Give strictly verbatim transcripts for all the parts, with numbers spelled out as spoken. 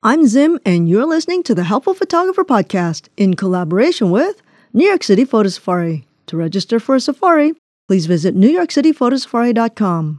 I'm Zim, and you're listening to the Helpful Photographer Podcast in collaboration with New York City Photo Safari. To register for a safari, please visit new york city photo safari dot com.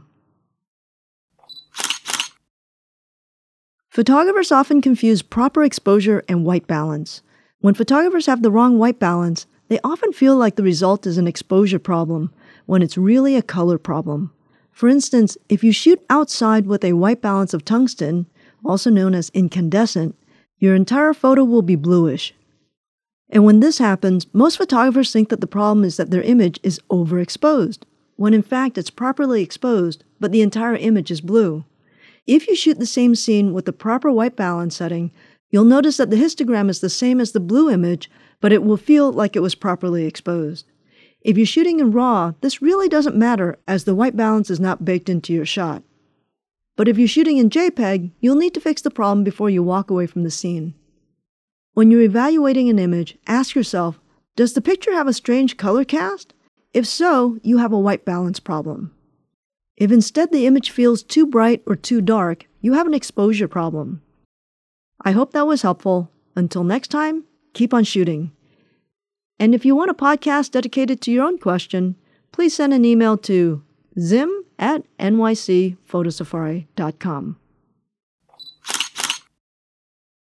Photographers often confuse proper exposure and white balance. When photographers have the wrong white balance, they often feel like the result is an exposure problem, when it's really a color problem. For instance, if you shoot outside with a white balance of tungsten, also known as incandescent, your entire photo will be bluish. And when this happens, most photographers think that the problem is that their image is overexposed, when in fact it's properly exposed, but the entire image is blue. If you shoot the same scene with the proper white balance setting, you'll notice that the histogram is the same as the blue image, but it will feel like it was properly exposed. If you're shooting in RAW, this really doesn't matter as the white balance is not baked into your shot. But if you're shooting in JPEG, you'll need to fix the problem before you walk away from the scene. When you're evaluating an image, ask yourself, does the picture have a strange color cast? If so, you have a white balance problem. If instead the image feels too bright or too dark, you have an exposure problem. I hope that was helpful. Until next time, keep on shooting. And if you want a podcast dedicated to your own question, please send an email to zim at n y c photo safari dot com.